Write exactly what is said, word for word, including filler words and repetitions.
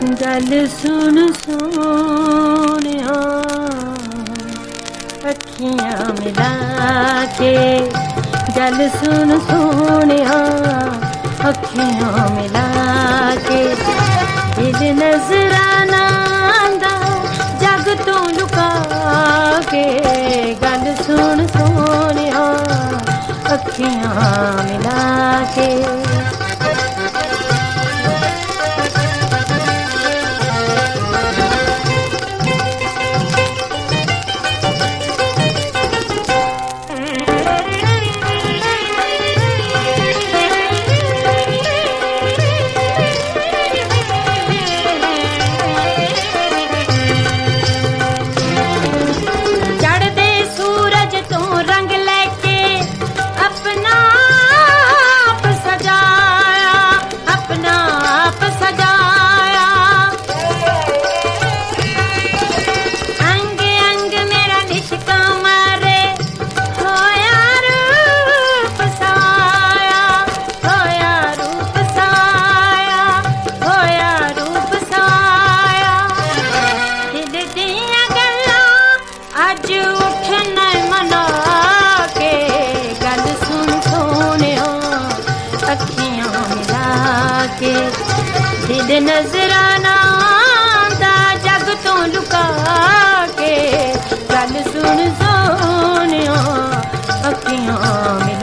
गल सुन सोनिया अखियां मिला के, गल सुन सोनिया अखियां मिला के। दिल नजराना आंदा जग तो लुका के, गल सुन सोनिया अखियां मिला के। दिल नजराना आंदा जग तो लुका के, गल सुन सोनिया अखियां